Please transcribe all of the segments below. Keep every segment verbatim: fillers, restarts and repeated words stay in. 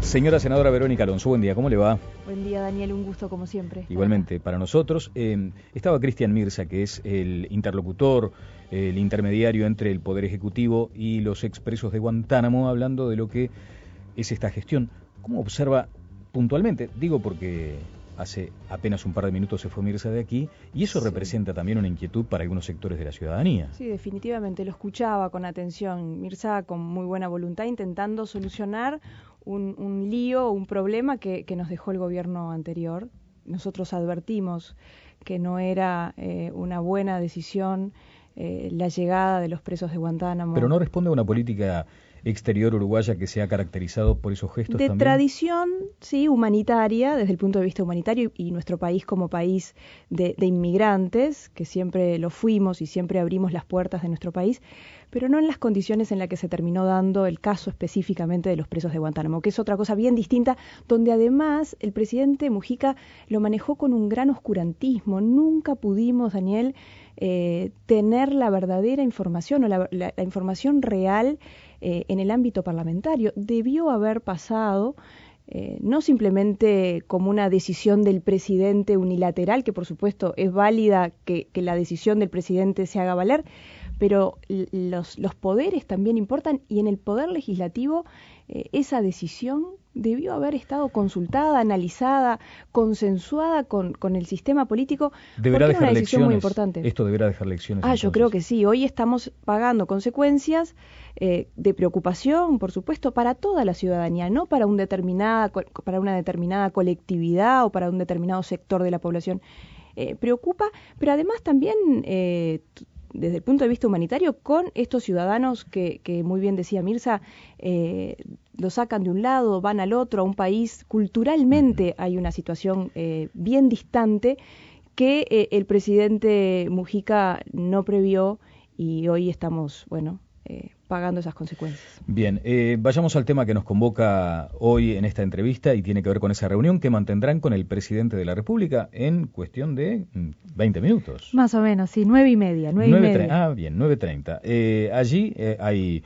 Señora senadora Verónica Alonso, buen día, ¿cómo le va? Buen día, Daniel, un gusto como siempre. Igualmente, para nosotros. Eh, estaba Cristian Mirza, que es el interlocutor, el intermediario entre el Poder Ejecutivo y los expresos de Guantánamo, hablando de lo que es esta gestión. ¿Cómo observa puntualmente? Digo porque hace apenas un par de minutos se fue Mirza de aquí, y eso sí representa también una inquietud para algunos sectores de la ciudadanía. Sí, definitivamente, lo escuchaba con atención. Mirza con muy buena voluntad intentando solucionar un, un lío, un problema que, que nos dejó el gobierno anterior. Nosotros advertimos que no era eh, una buena decisión eh, la llegada de los presos de Guantánamo. Pero no responde a una política exterior uruguaya que se ha caracterizado por esos gestos de también. Tradición, sí, humanitaria, desde el punto de vista humanitario, y nuestro país como país de, de inmigrantes, que siempre lo fuimos y siempre abrimos las puertas de nuestro país, pero no en las condiciones en las que se terminó dando el caso específicamente de los presos de Guantánamo, que es otra cosa bien distinta, donde además el presidente Mujica lo manejó con un gran oscurantismo. Nunca pudimos, Daniel, eh, tener la verdadera información o la, la, la información real eh, en el ámbito parlamentario. Debió haber pasado Eh, no simplemente como una decisión del presidente unilateral, que por supuesto es válida que, que la decisión del presidente se haga valer, pero los, los poderes también importan, y en el poder legislativo eh, esa decisión debió haber estado consultada, analizada, consensuada con, con el sistema político. Deberá porque era una dejar decisión lecciones. Muy importante. Esto deberá dejar lecciones. Ah, entonces. Yo creo que sí. Hoy estamos pagando consecuencias eh, de preocupación, por supuesto, para toda la ciudadanía, no para un determinada, para una determinada colectividad o para un determinado sector de la población. Eh, preocupa, pero además también eh, desde el punto de vista humanitario, con estos ciudadanos que, que muy bien decía Mirza, eh, lo sacan de un lado, van al otro, a un país. Culturalmente hay una situación eh, bien distante que eh, el presidente Mujica no previó, y hoy estamos, bueno, eh, pagando esas consecuencias. Bien, eh, vayamos al tema que nos convoca hoy en esta entrevista, y tiene que ver con esa reunión que mantendrán con el presidente de la República en cuestión de veinte minutos. Más o menos, sí, nueve y media, nueve, nueve y media. Ah, bien, nueve treinta. Eh, allí eh, hay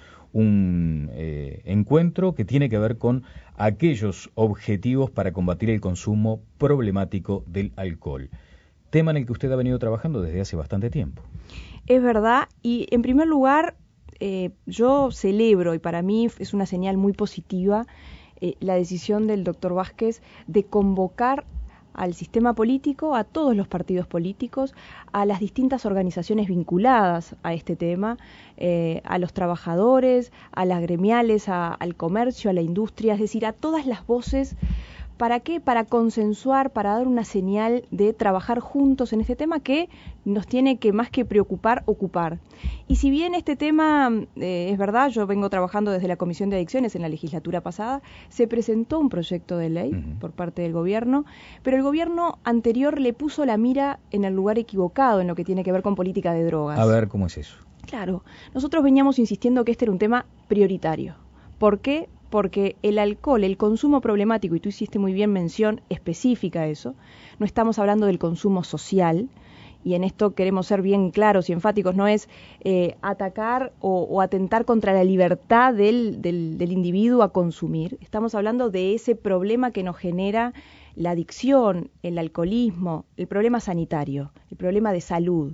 un eh, encuentro que tiene que ver con aquellos objetivos para combatir el consumo problemático del alcohol, tema en el que usted ha venido trabajando desde hace bastante tiempo. Es verdad, y en primer lugar, eh, yo celebro, y para mí es una señal muy positiva, eh, la decisión del doctor Vázquez de convocar al sistema político, a todos los partidos políticos, a las distintas organizaciones vinculadas a este tema, eh, a los trabajadores, a las gremiales, a, al comercio, a la industria, es decir, a todas las voces. ¿Para qué? Para consensuar, para dar una señal de trabajar juntos en este tema que nos tiene que, más que preocupar, ocupar. Y si bien este tema, eh, es verdad, yo vengo trabajando desde la Comisión de Adicciones en la legislatura pasada, se presentó un proyecto de ley uh-huh. por parte del gobierno, pero el gobierno anterior le puso la mira en el lugar equivocado en lo que tiene que ver con política de drogas. A ver, ¿cómo es eso? Claro, nosotros veníamos insistiendo que este era un tema prioritario. ¿Por qué? Porque el alcohol, el consumo problemático, y tú hiciste muy bien mención específica a eso, no estamos hablando del consumo social, y en esto queremos ser bien claros y enfáticos, no es eh, atacar o, o atentar contra la libertad del, del, del individuo a consumir. Estamos hablando de ese problema que nos genera la adicción, el alcoholismo, el problema sanitario, el problema de salud.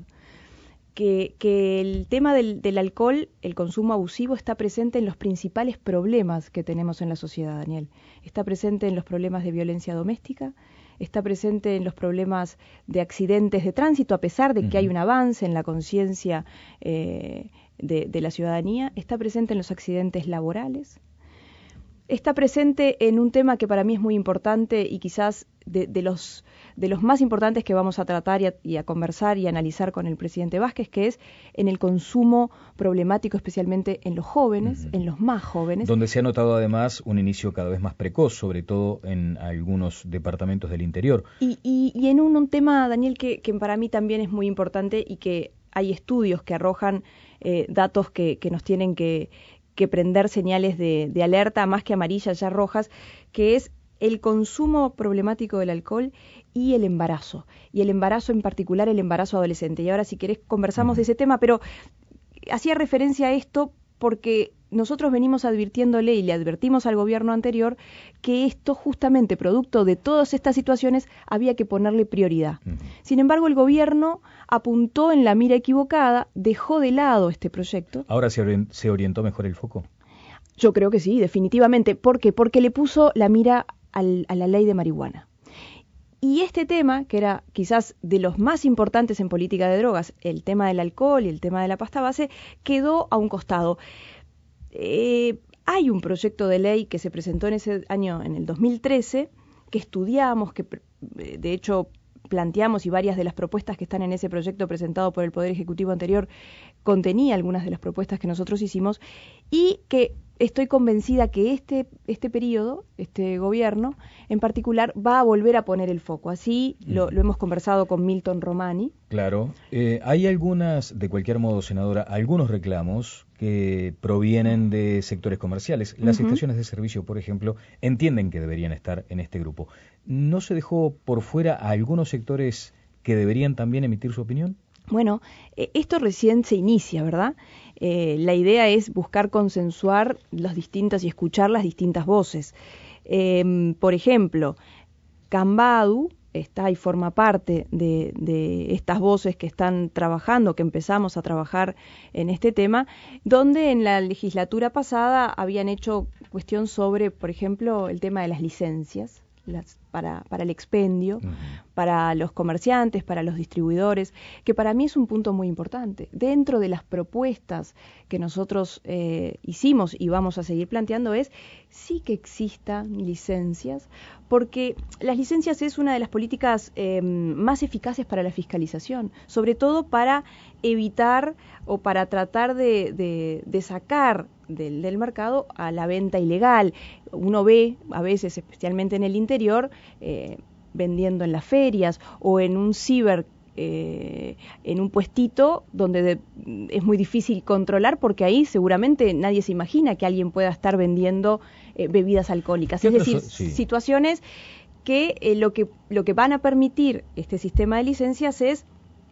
Que, que el tema del, del alcohol, el consumo abusivo, está presente en los principales problemas que tenemos en la sociedad, Daniel. Está presente en los problemas de violencia doméstica, está presente en los problemas de accidentes de tránsito, a pesar de que uh-huh. hay un avance en la conciencia eh, de, de la ciudadanía, está presente en los accidentes laborales, está presente en un tema que para mí es muy importante y quizás de, de los de los más importantes que vamos a tratar y a, y a conversar y a analizar con el presidente Vázquez, que es en el consumo problemático, especialmente en los jóvenes, uh-huh. en los más jóvenes. Donde se ha notado además un inicio cada vez más precoz, sobre todo en algunos departamentos del interior. Y, y, y en un, un tema, Daniel, que, que para mí también es muy importante y que hay estudios que arrojan eh, datos que, que nos tienen que, que prender señales de, de alerta, más que amarillas, ya rojas, que es el consumo problemático del alcohol y el embarazo, y el embarazo en particular, el embarazo adolescente. Y ahora, si querés, conversamos uh-huh. de ese tema, pero hacía referencia a esto porque nosotros venimos advirtiéndole y le advertimos al gobierno anterior que esto, justamente producto de todas estas situaciones, había que ponerle prioridad. Uh-huh. Sin embargo, el gobierno apuntó en la mira equivocada, dejó de lado este proyecto. ¿Ahora se, orient- se orientó mejor el foco? Yo creo que sí, definitivamente. ¿Por qué? Porque le puso la mira al, a la ley de marihuana. Y este tema, que era quizás de los más importantes en política de drogas, el tema del alcohol y el tema de la pasta base, quedó a un costado. Eh, hay un proyecto de ley que se presentó en ese año, en el dos mil trece, que estudiamos, que de hecho planteamos, y varias de las propuestas que están en ese proyecto presentado por el Poder Ejecutivo anterior contenía algunas de las propuestas que nosotros hicimos, y que estoy convencida que este, este periodo, este gobierno en particular, va a volver a poner el foco. Así lo, lo hemos conversado con Milton Romani. Claro. Eh, hay algunas, de cualquier modo, senadora, algunos reclamos que provienen de sectores comerciales. Las uh-huh. estaciones de servicio, por ejemplo, entienden que deberían estar en este grupo. ¿No se dejó por fuera a algunos sectores que deberían también emitir su opinión? Bueno, eh, esto recién se inicia, ¿verdad? Eh, la idea es buscar consensuar las distintas y escuchar las distintas voces. Eh, por ejemplo, Cambadu está y forma parte de, de estas voces que están trabajando, que empezamos a trabajar en este tema, donde en la legislatura pasada habían hecho cuestión sobre, por ejemplo, el tema de las licencias. Las, para, para el expendio, uh-huh. para los comerciantes, para los distribuidores, que para mí es un punto muy importante. Dentro de las propuestas que nosotros eh, hicimos y vamos a seguir planteando es sí que existan licencias, porque las licencias es una de las políticas eh, más eficaces para la fiscalización, sobre todo para evitar o para tratar de, de, de sacar del, del mercado a la venta ilegal. Uno ve, a veces, especialmente en el interior, eh, vendiendo en las ferias o en un ciber, eh, en un puestito donde de, es muy difícil controlar, porque ahí seguramente nadie se imagina que alguien pueda estar vendiendo eh, bebidas alcohólicas. Es decir, sí. situaciones que, eh, lo que lo que van a permitir este sistema de licencias es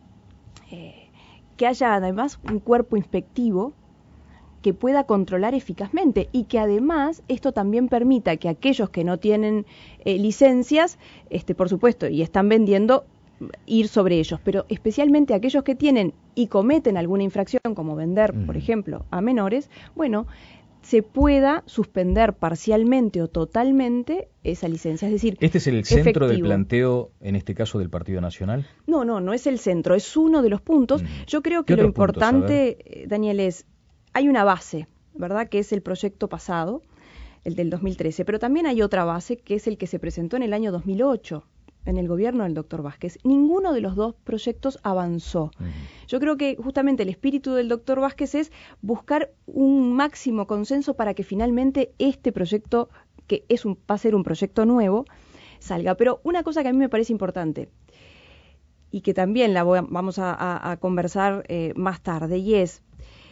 eh, que haya además un cuerpo inspectivo que pueda controlar eficazmente y que además esto también permita que aquellos que no tienen eh, licencias, este, por supuesto, y están vendiendo, ir sobre ellos, pero especialmente aquellos que tienen y cometen alguna infracción, como vender, uh-huh. por ejemplo, a menores, bueno, se pueda suspender parcialmente o totalmente esa licencia. Es decir, ¿este es el centro efectivo del planteo, en este caso, del Partido Nacional? No, no, no es el centro, es uno de los puntos. Uh-huh. Yo creo que lo importante, puntos, Daniel, es hay una base, ¿verdad?, que es el proyecto pasado, el del dos mil trece, pero también hay otra base, que es el que se presentó en el año dos mil ocho, en el gobierno del doctor Vázquez. Ninguno de los dos proyectos avanzó. Uh-huh. Yo creo que justamente el espíritu del doctor Vázquez es buscar un máximo consenso para que finalmente este proyecto, que es un, va a ser un proyecto nuevo, salga. Pero una cosa que a mí me parece importante, y que también la voy a, vamos a, a, a conversar eh, más tarde, y es,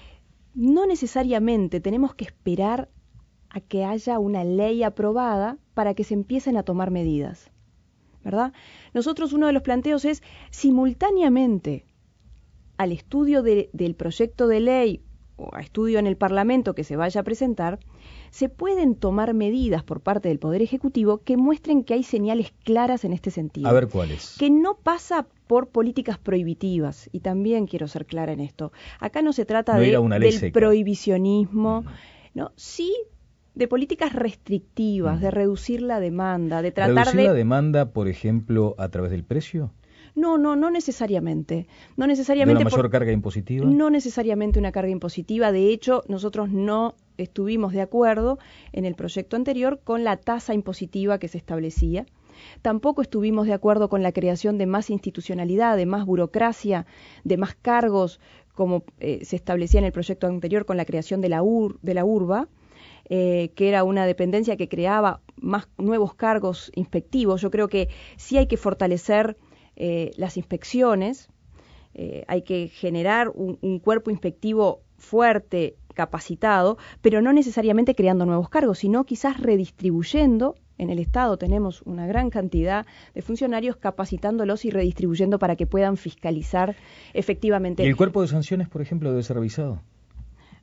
no necesariamente tenemos que esperar a que haya una ley aprobada para que se empiecen a tomar medidas, ¿verdad? Nosotros uno de los planteos es simultáneamente al estudio de, del proyecto de ley o a estudio en el Parlamento que se vaya a presentar, se pueden tomar medidas por parte del Poder Ejecutivo que muestren que hay señales claras en este sentido. A ver, ¿cuáles? Que no pasa por políticas prohibitivas, y también quiero ser clara en esto. Acá no se trata no de, del seca. prohibicionismo, uh-huh. ¿no? Sí de políticas restrictivas, uh-huh. de reducir la demanda, de tratar ¿Reducir de... la demanda, por ejemplo, a través del precio? No, no, no necesariamente. No necesariamente. ¿De una mayor por... carga impositiva? No necesariamente una carga impositiva. De hecho, nosotros no estuvimos de acuerdo en el proyecto anterior con la tasa impositiva que se establecía. Tampoco estuvimos de acuerdo con la creación de más institucionalidad, de más burocracia, de más cargos, como eh, se establecía en el proyecto anterior con la creación de la, U R, de la URBA, eh, que era una dependencia que creaba más nuevos cargos inspectivos. Yo creo que sí hay que fortalecer eh, las inspecciones, eh, hay que generar un, un cuerpo inspectivo fuerte, capacitado, pero no necesariamente creando nuevos cargos, sino quizás redistribuyendo. En el Estado tenemos una gran cantidad de funcionarios, capacitándolos y redistribuyendo para que puedan fiscalizar efectivamente. ¿Y el cuerpo de sanciones, por ejemplo, debe ser revisado?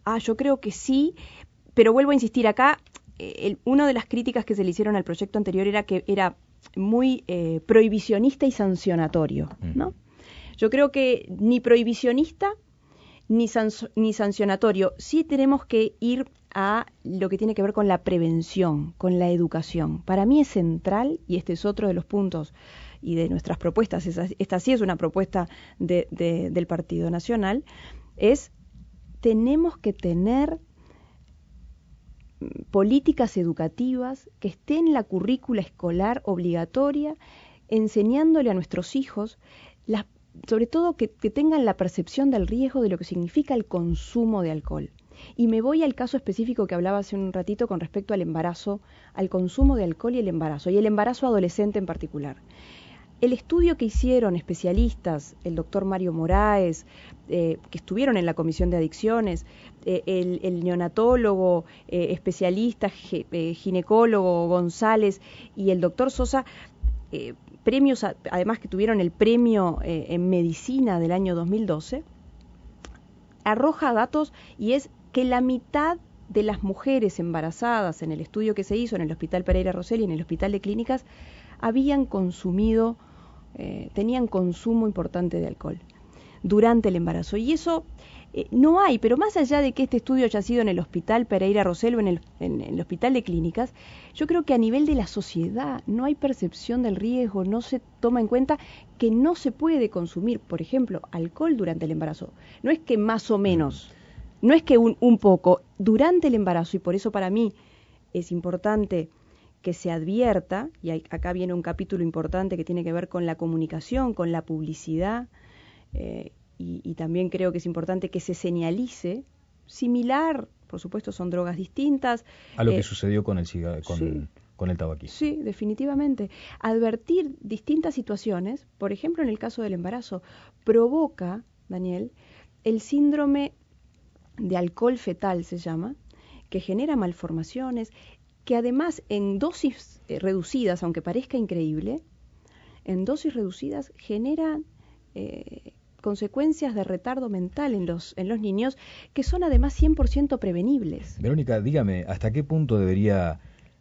Ah, yo creo que sí, pero vuelvo a insistir acá, eh, el, una de las críticas que se le hicieron al proyecto anterior era que era muy eh, prohibicionista y sancionatorio, ¿no? Uh-huh. Yo creo que ni prohibicionista ni, san, ni sancionatorio. Sí tenemos que ir a lo que tiene que ver con la prevención, con la educación. Para mí es central, y este es otro de los puntos y de nuestras propuestas, esta, esta sí es una propuesta de, de, del Partido Nacional, es tenemos que tener políticas educativas que estén en la currícula escolar obligatoria, enseñándole a nuestros hijos, las, sobre todo que, que tengan la percepción del riesgo de lo que significa el consumo de alcohol. Y me voy al caso específico que hablaba hace un ratito con respecto al embarazo, al consumo de alcohol y el embarazo, y el embarazo adolescente en particular. El estudio que hicieron especialistas, el doctor Mario Moraes, eh, que estuvieron en la Comisión de Adicciones, eh, el, el neonatólogo, eh, especialista, ge, eh, ginecólogo González y el doctor Sosa, eh, premios, a, además que tuvieron el premio eh, en medicina del año dos mil doce, arroja datos y es que la mitad de las mujeres embarazadas en el estudio que se hizo en el Hospital Pereira Rosell y en el Hospital de Clínicas habían consumido, eh, tenían consumo importante de alcohol durante el embarazo. Y eso eh, no hay, pero más allá de que este estudio haya sido en el Hospital Pereira Rosell o en el, en, en el Hospital de Clínicas, yo creo que a nivel de la sociedad no hay percepción del riesgo, no se toma en cuenta que no se puede consumir, por ejemplo, alcohol durante el embarazo. No es que más o menos, no es que un, un poco, durante el embarazo, y por eso para mí es importante que se advierta, y hay, acá viene un capítulo importante que tiene que ver con la comunicación, con la publicidad, eh, y, y también creo que es importante que se señalice, similar, por supuesto son drogas distintas. A lo eh, que sucedió con el cigarro, con, sí, con el tabaquismo. Sí, definitivamente. Advertir distintas situaciones, por ejemplo en el caso del embarazo, provoca, Daniel, el síndrome de alcohol fetal se llama, que genera malformaciones, que además en dosis eh, reducidas, aunque parezca increíble, en dosis reducidas generan eh, consecuencias de retardo mental en los, en los niños, que son además cien por ciento prevenibles. Verónica, dígame, ¿hasta qué punto debería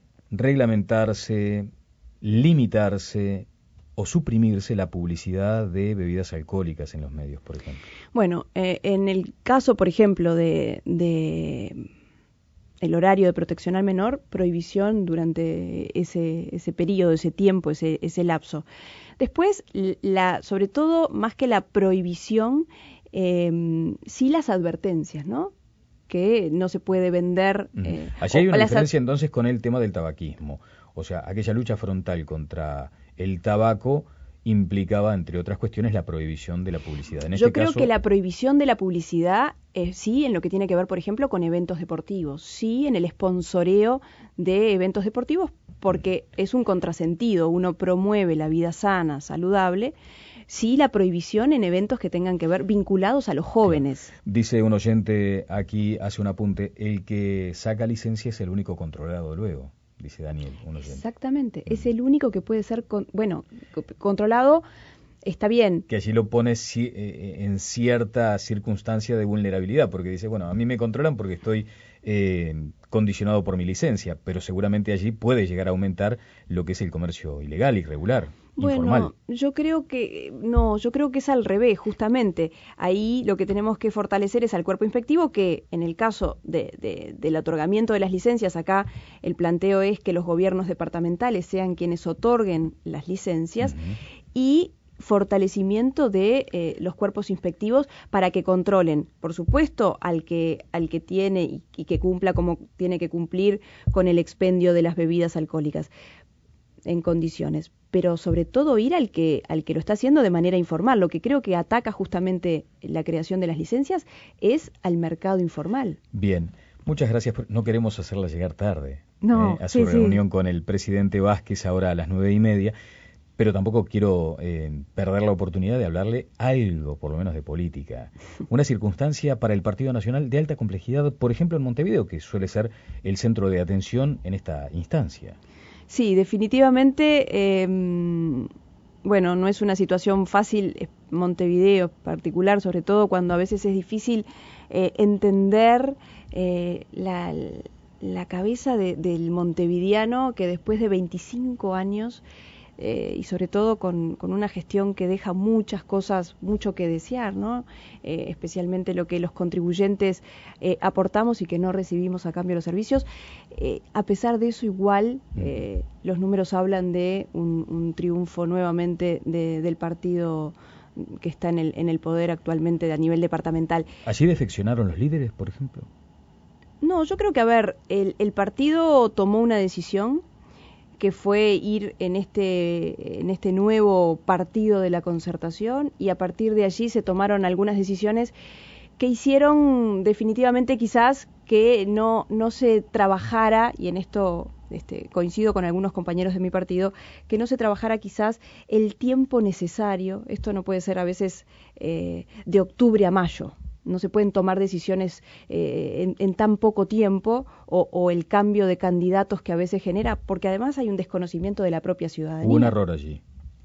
reglamentarse, limitarse o suprimirse la publicidad de bebidas alcohólicas en los medios, por ejemplo? Bueno, eh, en el caso, por ejemplo, de... de el horario de protección al menor, prohibición durante ese, ese periodo, ese tiempo, ese, ese lapso. Después, la, sobre todo, más que la prohibición, eh, sí las advertencias, ¿no? Que no se puede vender. Eh, Allí hay una diferencia las... entonces con el tema del tabaquismo. O sea, aquella lucha frontal contra el tabaco implicaba, entre otras cuestiones, la prohibición de la publicidad. En Yo este creo caso... que la prohibición de la publicidad, eh, sí, en lo que tiene que ver, por ejemplo, con eventos deportivos, sí, en el sponsoreo de eventos deportivos, porque es un contrasentido, uno promueve la vida sana, saludable, sí, la prohibición en eventos que tengan que ver vinculados a los jóvenes. Claro. Dice un oyente aquí, hace un apunte, el que saca licencia es el único controlado luego. Dice Daniel. Exactamente, mm. es el único que puede ser, con, bueno, controlado, está bien. Que allí lo pone si, eh, en cierta circunstancia de vulnerabilidad, porque dice, bueno, a mí me controlan porque estoy eh, condicionado por mi licencia, pero seguramente allí puede llegar a aumentar lo que es el comercio ilegal, irregular. Bueno, informal. yo creo que no, yo creo que es al revés, justamente. Ahí lo que tenemos que fortalecer es al cuerpo inspectivo, que en el caso de, de, del otorgamiento de las licencias, acá el planteo es que los gobiernos departamentales sean quienes otorguen las licencias, uh-huh. y fortalecimiento de eh, los cuerpos inspectivos para que controlen, por supuesto, al que al que tiene y, y que cumpla como tiene que cumplir con el expendio de las bebidas alcohólicas en condiciones, pero sobre todo ir al que al que lo está haciendo de manera informal. Lo que creo que ataca justamente la creación de las licencias es al mercado informal. Bien, muchas gracias. Por... No queremos hacerla llegar tarde no, eh, a su sí, reunión sí. con el presidente Vázquez ahora a las nueve y media, pero tampoco quiero eh, perder la oportunidad de hablarle algo, por lo menos de política. Una circunstancia para el Partido Nacional de alta complejidad, por ejemplo en Montevideo, que suele ser el centro de atención en esta instancia. Sí, definitivamente, eh, bueno, no es una situación fácil, Montevideo en particular, sobre todo cuando a veces es difícil eh, entender eh, la, la cabeza de, del montevideano que después de veinticinco años Eh, y sobre todo con, con una gestión que deja muchas cosas, mucho que desear, ¿no? Eh, especialmente lo que los contribuyentes eh, aportamos y que no recibimos a cambio de los servicios. Eh, a pesar de eso, igual eh, los números hablan de un, un triunfo nuevamente de, del partido que está en el, en el poder actualmente a nivel departamental. ¿Allí defeccionaron los líderes, por ejemplo? No, yo creo que, a ver, el, el partido tomó una decisión que fue ir en este, en este nuevo partido de la Concertación, y a partir de allí se tomaron algunas decisiones que hicieron definitivamente quizás que no, no se trabajara, y en esto este, coincido con algunos compañeros de mi partido, que no se trabajara quizás el tiempo necesario. Esto no puede ser a veces eh, de octubre a mayo. No se pueden tomar decisiones eh, en, en tan poco tiempo, o, o el cambio de candidatos que a veces genera, porque además hay un desconocimiento de la propia ciudadanía. Hubo un error allí.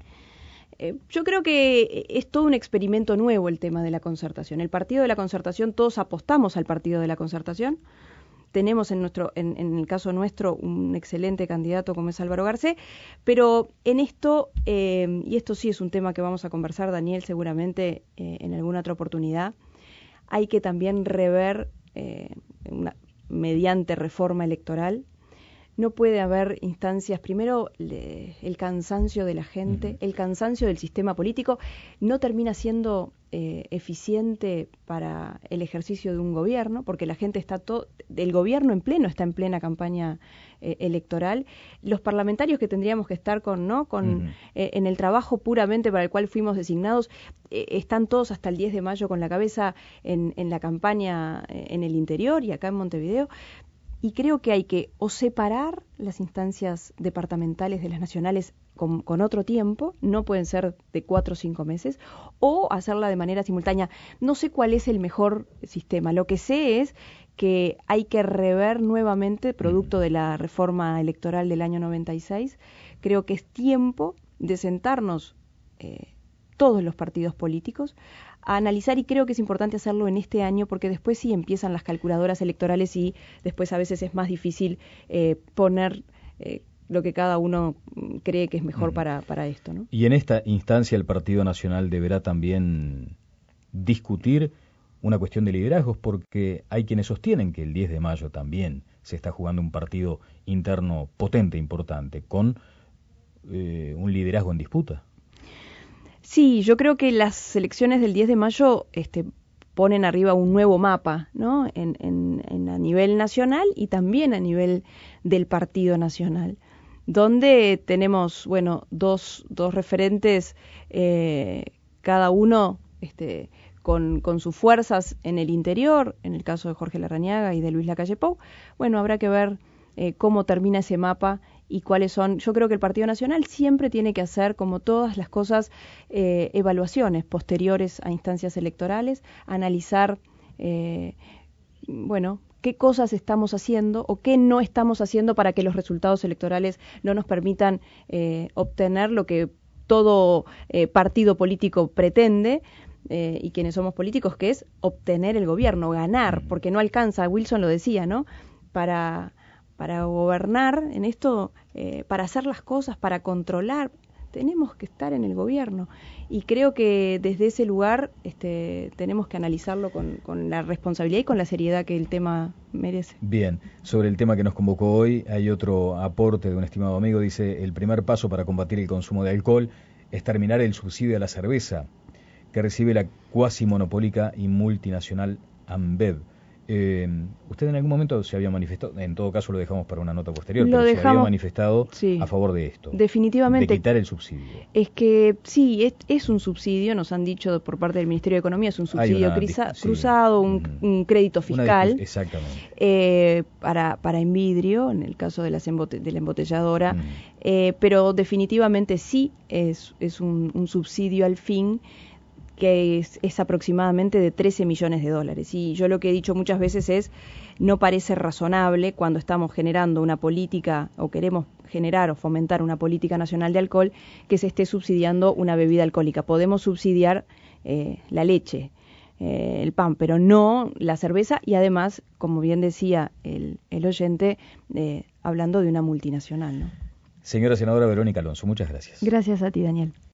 Eh, yo creo que es todo un experimento nuevo el tema de la Concertación. El partido de la Concertación, todos apostamos al partido de la Concertación. Tenemos en nuestro, en, en el caso nuestro, un excelente candidato como es Álvaro Garcés, pero en esto, eh, y esto sí es un tema que vamos a conversar, Daniel, seguramente eh, en alguna otra oportunidad, hay que también rever, eh, una, mediante reforma electoral, no puede haber instancias, primero le, el cansancio de la gente, el cansancio del sistema político, no termina siendo eh, eficiente para el ejercicio de un gobierno, porque la gente está todo, el gobierno en pleno está en plena campaña eh, electoral, los parlamentarios que tendríamos que estar con, ¿no? con uh-huh. eh, en el trabajo puramente para el cual fuimos designados, eh, están todos hasta el diez de mayo con la cabeza en, en la campaña eh, en el interior y acá en Montevideo. Y creo que hay que o separar las instancias departamentales de las nacionales con, con otro tiempo, no pueden ser de cuatro o cinco meses, o hacerla de manera simultánea. No sé cuál es el mejor sistema. Lo que sé es que hay que rever nuevamente, producto de la reforma electoral del año noventa y seis, creo que es tiempo de sentarnos eh, todos los partidos políticos a analizar, y creo que es importante hacerlo en este año, porque después sí empiezan las calculadoras electorales y después a veces es más difícil eh, poner eh, lo que cada uno cree que es mejor mm. para, para esto, ¿no? Y en esta instancia el Partido Nacional deberá también discutir una cuestión de liderazgos, porque hay quienes sostienen que el diez de mayo también se está jugando un partido interno potente, importante, con eh, un liderazgo en disputa. Sí, yo creo que las elecciones del diez de mayo este, ponen arriba un nuevo mapa, ¿no? En, en, en a nivel nacional y también a nivel del Partido Nacional, donde tenemos, bueno, dos, dos referentes, eh, cada uno este, con, con sus fuerzas en el interior, en el caso de Jorge Larrañaga y de Luis Lacalle Pou. Bueno, habrá que ver eh, cómo termina ese mapa y cuáles son. Yo creo que el Partido Nacional siempre tiene que hacer, como todas las cosas, eh, evaluaciones posteriores a instancias electorales, analizar, eh, bueno, qué cosas estamos haciendo o qué no estamos haciendo para que los resultados electorales no nos permitan eh, obtener lo que todo eh, partido político pretende, eh, y quienes somos políticos, que es obtener el gobierno, ganar, porque no alcanza, Wilson lo decía, ¿no? Para... para gobernar en esto, eh, para hacer las cosas, para controlar, tenemos que estar en el gobierno. Y creo que desde ese lugar este, tenemos que analizarlo con, con la responsabilidad y con la seriedad que el tema merece. Bien, sobre el tema que nos convocó hoy, hay otro aporte de un estimado amigo. Dice: el primer paso para combatir el consumo de alcohol es terminar el subsidio a la cerveza que recibe la cuasi monopólica y multinacional Ambev. Eh, ¿Usted en algún momento se había manifestado, en todo caso lo dejamos para una nota posterior, lo pero dejamos, se había manifestado sí, a favor de esto? Definitivamente. De quitar el subsidio. Es que sí, es, es un subsidio, nos han dicho por parte del Ministerio de Economía, es un subsidio una, crisa, sí, cruzado, un, mm, un crédito fiscal. Una, exactamente. Eh, para, para Envidrio, en el caso de, las embote, de la embotelladora, mm. eh, pero definitivamente sí es, es un, un subsidio al fin, que es, es aproximadamente de trece millones de dólares. Y yo lo que he dicho muchas veces es, no parece razonable cuando estamos generando una política, o queremos generar o fomentar una política nacional de alcohol, que se esté subsidiando una bebida alcohólica. Podemos subsidiar eh, la leche, eh, el pan, pero no la cerveza, y además, como bien decía el, el oyente, eh, hablando de una multinacional, ¿no? Señora senadora Verónica Alonso, muchas gracias. Gracias a ti, Daniel.